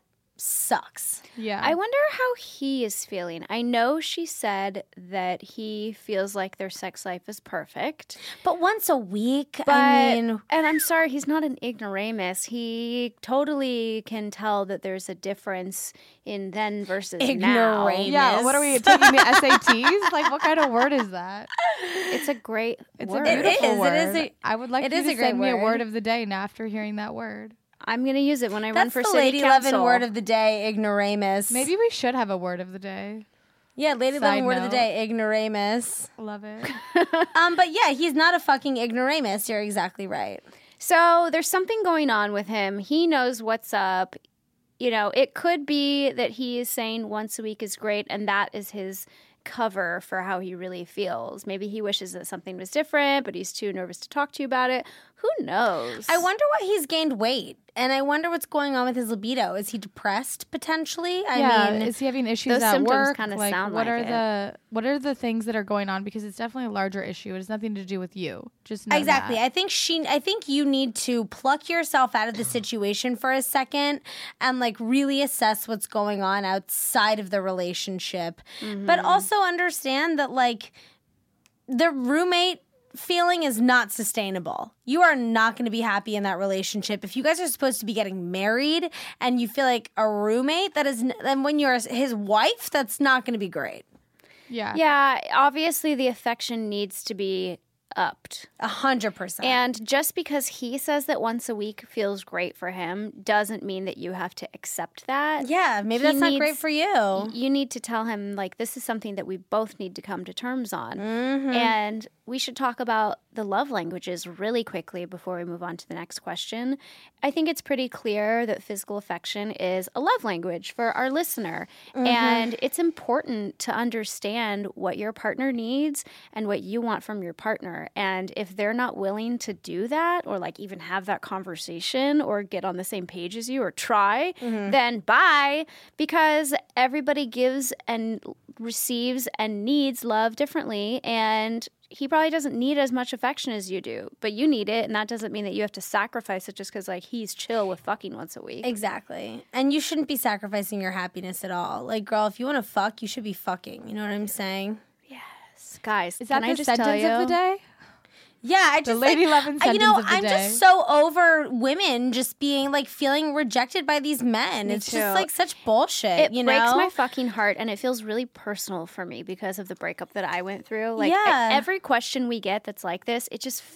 sucks. Yeah. I wonder how he is feeling. I know she said that he feels like their sex life is perfect. But once a week, And I'm sorry, he's not an ignoramus. He totally can tell that there's a difference in then versus now. Ignoramus. Yeah, what are we taking the SATs? Like, what kind of word is that? It's a great word. A beautiful word. It is. I would like you to send me a word of the day now after hearing that word. I'm going to use it when I run for That's the city Lady council. Lovin' word of the day, ignoramus. Maybe we should have a word of the day. Yeah, Lady Lovin' word of the day, ignoramus. Love it. But yeah, he's not a fucking ignoramus. You're exactly right. So there's something going on with him. He knows what's up. It could be that he is saying once a week is great, and that is his cover for how he really feels. Maybe he wishes that something was different, but he's too nervous to talk to you about it. Who knows? I wonder why he's gained weight. And I wonder what's going on with his libido. Is he depressed potentially? I mean, is he having issues those at symptoms work? kinda Like, sound what like are the things that are going on? Because it's definitely a larger issue. It has nothing to do with you. Just know exactly. that. I think you need to pluck yourself out of the situation for a second and like really assess what's going on outside of the relationship. But also understand that like the roommate feeling is not sustainable. You are not going to be happy in that relationship. If you guys are supposed to be getting married and you feel like a roommate, then when you're his wife, that's not going to be great. Yeah. Yeah, obviously the affection needs to be upped. 100%. And just because he says that once a week feels great for him doesn't mean that you have to accept that. Yeah, maybe He that's not great needs- for you. You need to tell him, like, this is something that we both need to come to terms on. Mm-hmm. And we should talk about the love languages really quickly before we move on to the next question. I think it's pretty clear that physical affection is a love language for our listener. And it's important to understand what your partner needs and what you want from your partner. And if they're not willing to do that or like even have that conversation or get on the same page as you or try, then bye, because everybody gives and receives and needs love differently. And he probably doesn't need as much affection as you do, but you need it, and that doesn't mean that you have to sacrifice it just because like he's chill with fucking once a week. Exactly. And you shouldn't be sacrificing your happiness at all. Like, girl, if you want to fuck, you should be fucking. You know what I'm saying? Guys, Is that can I the just tell sentence you? of the day? Yeah, I just Lady like, Lovin' you know, sentence of the I'm day. just so over women just being like feeling rejected by these men. Me It's too. just like such bullshit. It you breaks know? my fucking heart, and it feels really personal for me because of the breakup that I went through. Like Yeah. every question we get that's like this, it just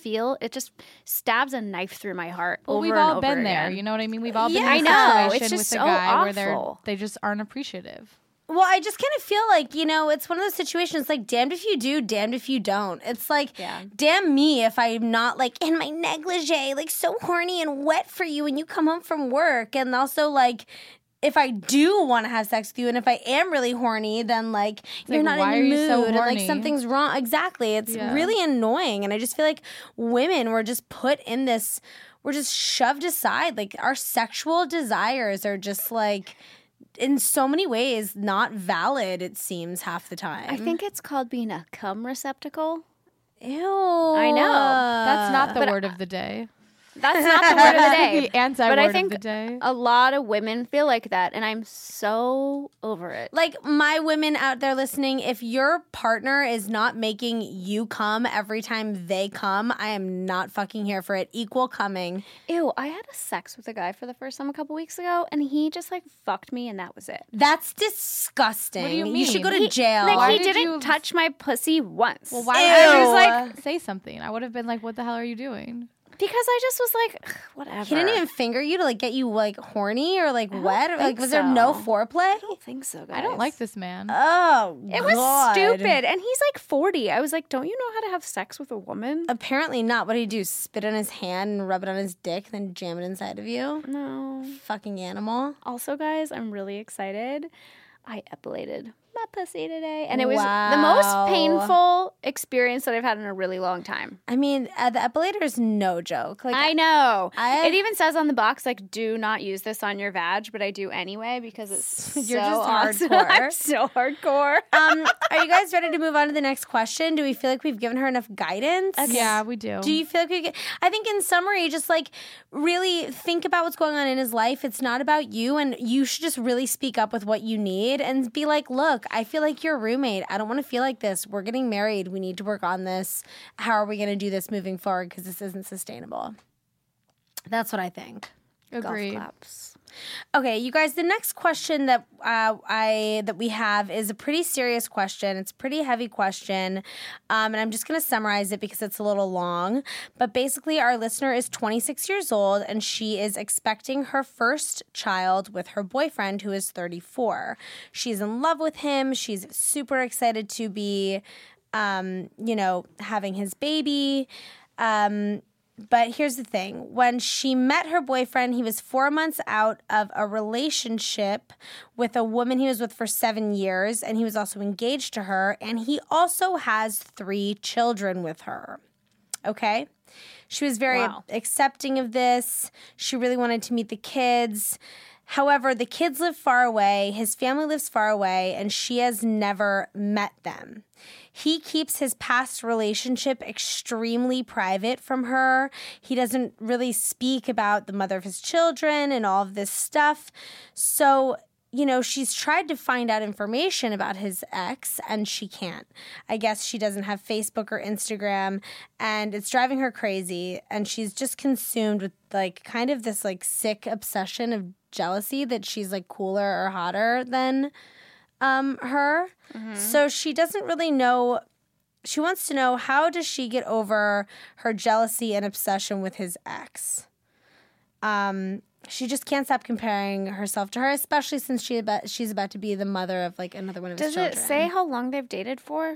stabs a knife through my heart. Well, over we've and all over been there. again. You know what I mean? We've all been Yeah, in I a know. It's situation just with a so guy where awful. they just aren't appreciative. Well, I just kind of feel like, you know, it's one of those situations like damned if you do, damned if you don't. It's like, damn me if I'm not like in my negligee, like so horny and wet for you when you come home from work. And also like, if I do want to have sex with you and if I am really horny, then like you're like, not why in are the you so mood and like horny? something's wrong. Exactly. It's really annoying. And I just feel like women were just put in this, we're just shoved aside. Like our sexual desires are just like, in so many ways, not valid, it seems, half the time. I think it's called being a cum receptacle. Ew. I know. That's not the word of the day. That's not the word of the day. The anti-word But I of think the day. a lot of women feel like that, and I'm so over it. Like, my women out there listening, if your partner is not making you come every time they come, I am not fucking here for it. Equal coming. Ew, I had a sex with a guy for the first time a couple weeks ago, and he just like fucked me, and that was it. That's disgusting. What do you You should go mean? to jail. Like Why he did didn't you- touch my pussy once. Well, why Ew. would I just like say something? I would have been like, "What the hell are you doing?" Because I just was like, "Ugh, whatever. He didn't even finger you to like get you like horny or like wet? Or, like, think was there no so. foreplay? I don't think so, guys. I don't like this man. Oh, It was God. stupid, and he's like 40. I was like, don't you know how to have sex with a woman? Apparently not. What did he do? Spit on his hand and rub it on his dick, then jam it inside of you? No. Fucking animal. Also, guys, I'm really excited. I epilated my pussy today, and it was the Wow. most painful experience that I've had in a really long time. I mean, the epilator is no joke. Like, I know. I- It even says on the box, like, do not use this on your vag, but I do anyway because it's You're so just awesome. hardcore. I'm so hardcore. are you guys ready to move on to the next question? Do we feel like we've given her enough guidance? Yeah, we do. Do you feel like we get, I think in summary, just like really think about what's going on in his life. It's not about you, and you should just really speak up with what you need and be like, look, I feel like your roommate. I don't want to feel like this. We're getting married. We need to work on this. How are we going to do this moving forward? Because this isn't sustainable. That's what I think. Agreed. Golf claps. Okay, you guys, the next question that that we have is a pretty serious question. It's a pretty heavy question, and I'm just going to summarize it because it's a little long. But basically, our listener is 26 years old, and she is expecting her first child with her boyfriend, who is 34. She's in love with him. She's super excited to be, having his baby. But here's the thing. When she met her boyfriend, he was 4 months out of a relationship with a woman he was with for 7 years, and he was also engaged to her, and he also has 3 children with her. Okay? She was very Wow. accepting of this. She really wanted to meet the kids. However, the kids live far away, his family lives far away, and she has never met them. He keeps his past relationship extremely private from her. He doesn't really speak about the mother of his children and all of this stuff. So, you know, she's tried to find out information about his ex, and she can't. I guess she doesn't have Facebook or Instagram, and it's driving her crazy. And she's just consumed with, like, kind of this, like, sick obsession of jealousy that she's, like, cooler or hotter than her. So she doesn't really know. She wants to know, how does she get over her jealousy and obsession with his ex? She just can't stop comparing herself to her, especially since she's about to be the mother of, like, another one of his Does children. it say how long they've dated for?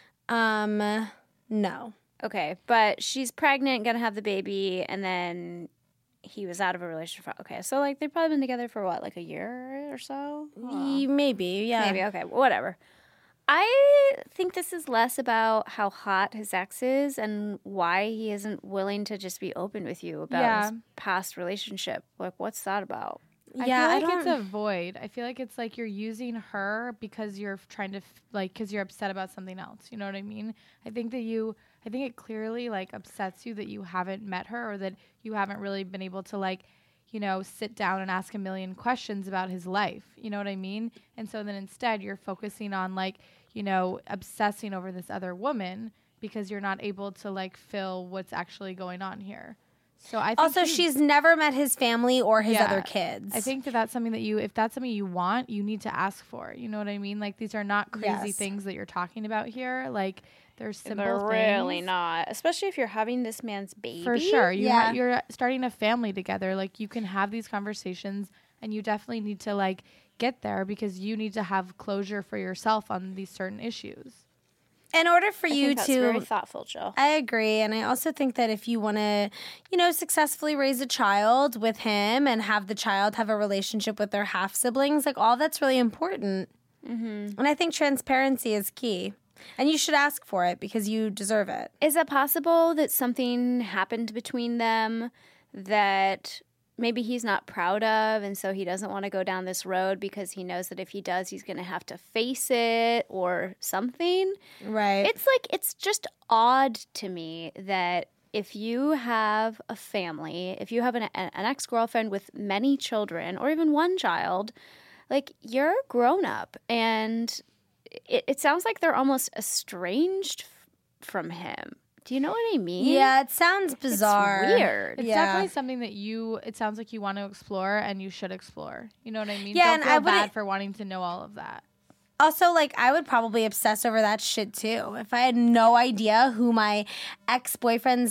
No. Okay, but she's pregnant, gonna have the baby, and then he was out of a relationship. Okay, so like they've probably been together for what, like a year or so? Maybe, yeah. Maybe, okay, whatever. I think this is less about how hot his ex is and why he isn't willing to just be open with you about his past relationship. Like, what's that about? Yeah, I feel like it's a void. I feel like it's like you're using her because you're trying to because you're upset about something else. You know what I mean? I think it clearly like upsets you that you haven't met her, or that you haven't really been able to, like, you know, sit down and ask a million questions about his life. You know what I mean? And so then instead you're focusing on, like, you know, obsessing over this other woman because you're not able to, like, fill what's actually going on here. So I think Also, she's never met his family or his other kids. I think that's something that if that's something you want, you need to ask for. You know what I mean? Like, these are not crazy things that you're talking about here. Like, they're simple They're things. really not, especially if you're having this man's baby. For sure. You're starting a family together. Like, you can have these conversations, and you definitely need to, like, get there because you need to have closure for yourself on these certain issues. In order for you that's to... very thoughtful, Jill. I agree. And I also think that if you want to, you know, successfully raise a child with him and have the child have a relationship with their half-siblings, like, all that's really important. Mm-hmm. And I think transparency is key. And you should ask for it because you deserve it. Is it possible that something happened between them that maybe he's not proud of, and so he doesn't want to go down this road because he knows that if he does, he's going to have to face it or something? Right. It's just odd to me that if you have a family, if you have an ex-girlfriend with many children or even one child, like, you're a grown-up, and it sounds like they're almost estranged from him. Do you know what I mean? Yeah, it sounds bizarre. It's weird. It's definitely something that it sounds like you want to explore, and you should explore. You know what I mean? Yeah, Don't and feel I bad wouldn't- for wanting to know all of that. Also, like, I would probably obsess over that shit too. If I had no idea who my ex-boyfriend's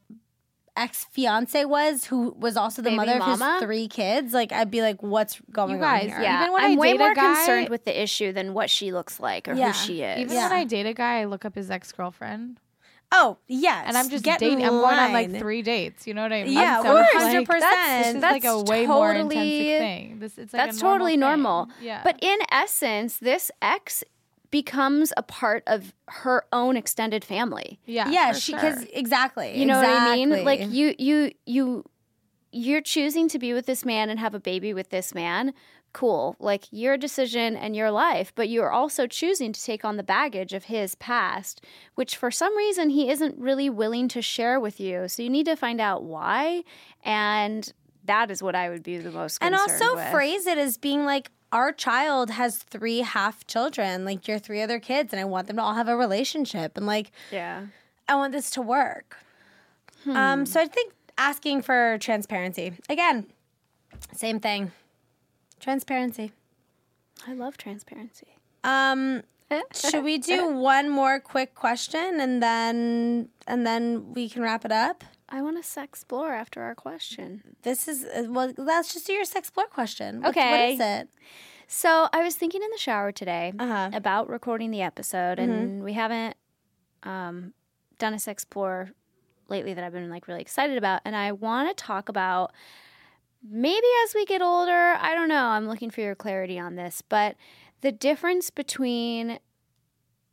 ex-fiance was, who was also the Baby mother of mama? his 3 kids, like, I'd be like, what's going You guys, on here? Yeah, Even when I'm I way date a more guy- concerned with the issue than what she looks like or Yeah. who she is. Even Yeah. when I date a guy, I look up his ex-girlfriend. Oh, yes. And I'm just Get dating. in I'm going on like line. 3 dates. You know what I mean? Yeah, So it's 100%. Like, this is like a That's way more totally- intense thing. It's like That's a normal totally thing. normal. Yeah. But in essence, this ex becomes a part of her own extended family. yeah, Yeah, for because sure. exactly. You know what I mean? Exactly. Like you're choosing to be with this man and have a baby with this man. Cool. Like, your decision and your life, but you're also choosing to take on the baggage of his past, which for some reason he isn't really willing to share with you. So you need to find out why, and that is what I would be the most And concerned also with. phrase it as being like, our child has 3 half children, like your 3 other kids, and I want them to all have a relationship, and like, Yeah. I want this to work. So I think asking for transparency, again, same thing. Transparency. I love transparency. Should we do one more quick question and then we can wrap it up? I want to explore after our question. This is well. Let's just do your Sexplore question. Okay. What is it? So I was thinking in the shower today Uh-huh. about recording the episode, and we haven't done a Sexplore lately that I've been like really excited about, and I want to talk about maybe as we get older. I don't know. I'm looking for your clarity on this, but the difference between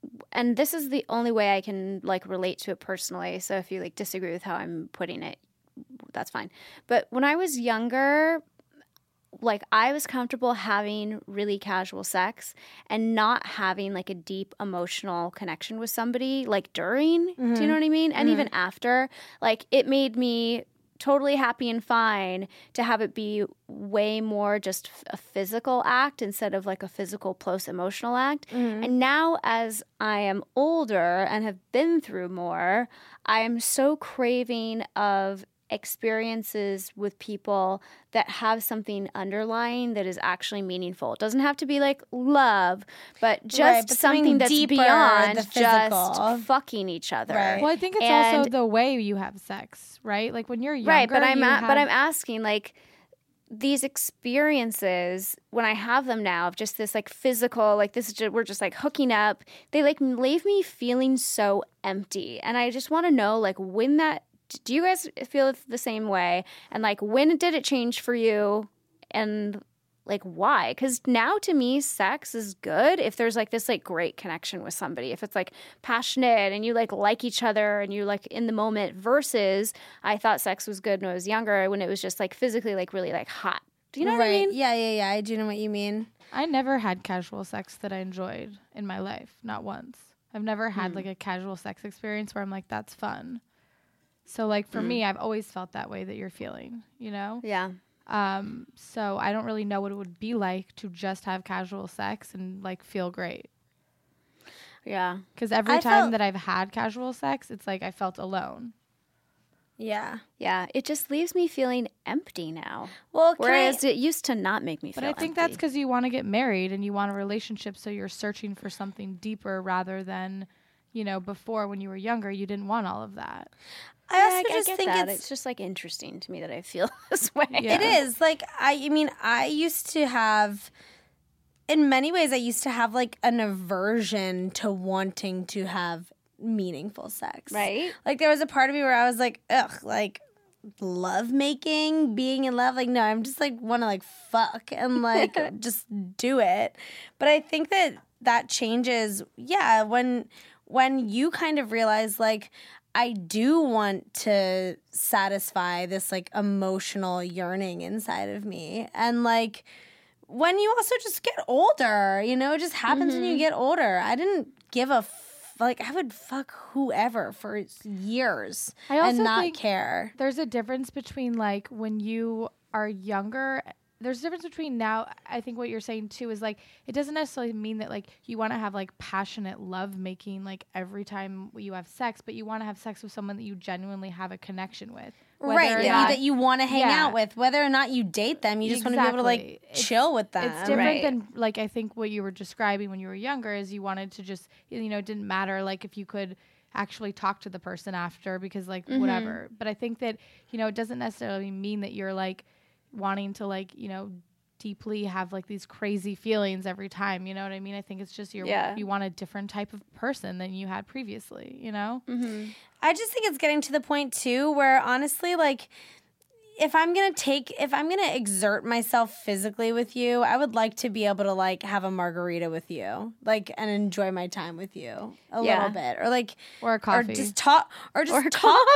and this is the only way I can like relate to it personally. So if you like disagree with how I'm putting it, that's fine. But when I was younger, like I was comfortable having really casual sex and not having like a deep emotional connection with somebody like during, do you know what I mean? And even after, like it made me totally happy and fine to have it be way more just a physical act instead of like a physical plus emotional act. And now as I am older and have been through more, I am so craving of experiences with people that have something underlying that is actually meaningful. It doesn't have to be like love, but just but something that's deeper, beyond the physical. just fucking each other. Right. Well, I think it's And- also the way you have sex, right? Like when you're younger, Right, but I'm you but I'm have- asking like these experiences when I have them now of just this like physical, like this is just, we're just like hooking up. They like leave me feeling so empty, and I just want to know like when that. Do you guys feel the same way? And like when did it change for you? And like why? Because now to me, sex is good if there's like this like great connection with somebody. If it's like passionate and you like each other and you like in the moment. Versus I thought sex was good when I was younger when it was just like physically like really like hot. Do you know what I mean? Yeah. I do know what you mean. I never had casual sex that I enjoyed in my life, not once. I've never had like a casual sex experience where I'm like, that's fun. So like for me, I've always felt that way that you're feeling, you know? Yeah. So I don't really know what it would be like to just have casual sex and like feel great. Yeah. Because every I time felt- that I've had casual sex, it's like I felt alone. Yeah. Yeah. It just leaves me feeling empty now. Well, Whereas it used to not make me But feel I think empty. that's because you want to get married and you want a relationship, so you're searching for something deeper rather than, you know, before when you were younger, you didn't want all of that. I also I just get think that. it's It's just like interesting to me that I feel this way. Yeah. It is. Like, I mean, I used to have, in many ways, I used to have like an aversion to wanting to have meaningful sex. Right? Like, there was a part of me where I was like, ugh, like, love making, being in love. Like, no, I'm just like, want to like fuck and like just do it. But I think that changes, yeah, when you kind of realize like, I do want to satisfy this like emotional yearning inside of me. And like when you also just get older, you know, it just happens when you get older. I didn't give a like I would fuck whoever for years I also and not think care. There's a difference between like when you are younger. There's a difference between now. I think what you're saying too is like it doesn't necessarily mean that like you want to have like passionate love making like every time you have sex, but you want to have sex with someone that you genuinely have a connection with. Whether Right, or that, not- that you want to hang Yeah. out with, whether or not you date them, you just want to be able to like Exactly. It's- chill with them. It's different Right. than like I think what you were describing when you were younger is you wanted to just, you know, it didn't matter like if you could actually talk to the person after because like whatever. But I think that, you know, it doesn't necessarily mean that you're like wanting to like, you know, deeply have like these crazy feelings every time, you know what I mean? I think it's just you want a different type of person than you had previously, you know? I just think it's getting to the point too where honestly, like, if I'm gonna exert myself physically with you, I would like to be able to like have a margarita with you, like, and enjoy my time with you a little bit, or like, Or a coffee. or just talk, or just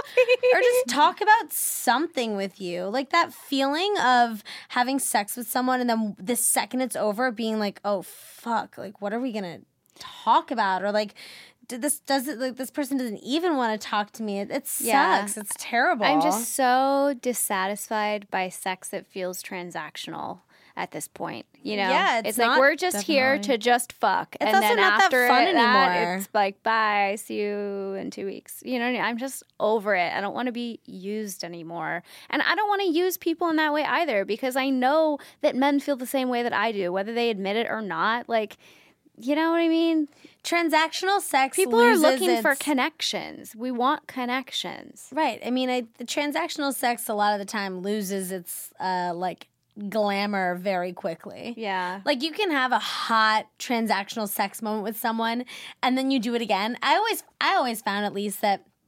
talk about something with you, like that feeling of having sex with someone, and then the second it's over, being like, oh fuck, like, what are we gonna talk about, or like. This person doesn't even want to talk to me. It sucks. Yeah. It's terrible. I'm just so dissatisfied by sex that feels transactional at this point. You know, Yeah, it's like not- we're just here Definitely. to just fuck, It's and also then not that after fun that, anymore. it's like bye, see you in 2 weeks. You know, what I mean? I'm just over it. I don't want to be used anymore, and I don't want to use people in that way either because I know that men feel the same way that I do, whether they admit it or not. Like. You know what I mean? Transactional sex. People are loses looking for its- connections. We want connections. Right. I mean, the transactional sex a lot of the time loses its like glamour very quickly. Yeah. Like you can have a hot transactional sex moment with someone, and then you do it again. I always found at least that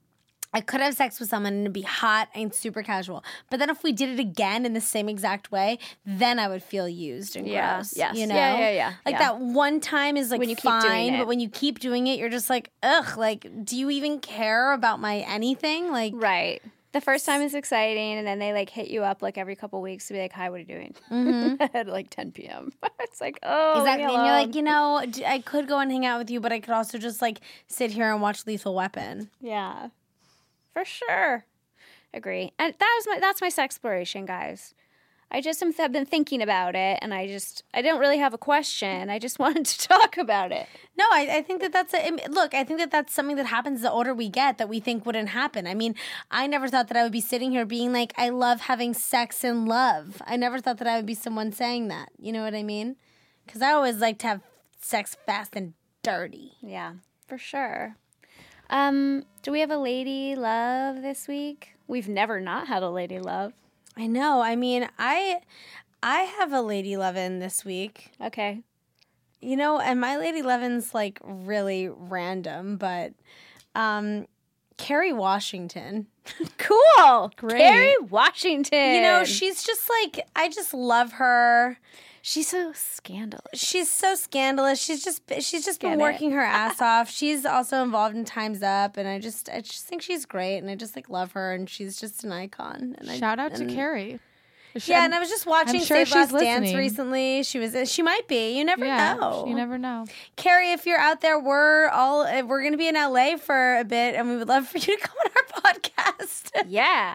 I could have sex with someone and it'd be hot and super casual. But then if we did it again in the same exact way, then I would feel used and gross. Yes. You know? Yeah. Like that one time is like When you keep doing fine, it. but when you keep doing it, you're just like, ugh, like, do you even care about my anything? Like, Right. The first time is exciting, and then they like hit you up like every couple weeks to be like, "Hi, what are you doing?" At like 10 p.m. It's like, oh, exactly. leave me And you're alone. like, you know, I could go and hang out with you, but I could also just like sit here and watch Lethal Weapon. Yeah, for sure. Agree. And that's my sexploration, guys. I just have been thinking about it, and I don't really have a question. I just wanted to talk about it. No, I think that's look, I think that's something that happens the older we get that we think wouldn't happen. I mean, I never thought that I would be sitting here being like, I love having sex and love. I never thought that I would be someone saying that. You know what I mean? Because I always like to have sex fast and dirty. Yeah, for sure. Do we have a lady love this week? We've never not had a lady love. I know. I mean, I have a lady lovin' this week. Okay. You know, and my lady lovin's like really random, but Kerry Washington. Cool. Great. Kerry Washington. You know, she's just like, I just love her. she's so scandalous. She's so scandalous. She's just been Get it. working her ass off. She's also involved in Time's Up, and I just think she's great, and I just like love her, and she's just an icon. And Shout out to Carrie. Yeah, and I was just watching sure Save Last she's Dance listening. recently. She might be. You never know. You never know. Carrie, if you're out there, we're going to be in LA for a bit, and we would love for you to come on our podcast. Yeah.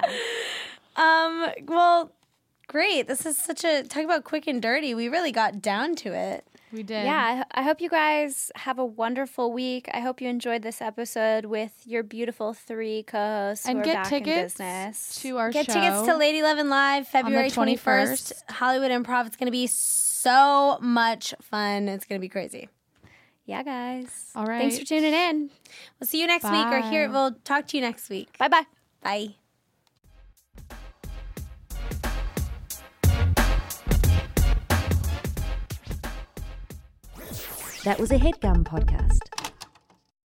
Well, great. This is talk about quick and dirty. We really got down to it. We did. Yeah, I hope you guys have a wonderful week. I hope you enjoyed this episode with your beautiful 3 co-hosts who And are get back in tickets business. to our Get show. tickets to Lady Lovin' Live, February 21st, Hollywood Improv. It's going to be so much fun. It's going to be crazy. Yeah, guys. All right. Thanks for tuning in. We'll see you next week, or we'll talk to you next week. Bye-bye. Bye. That was a HeadGum podcast.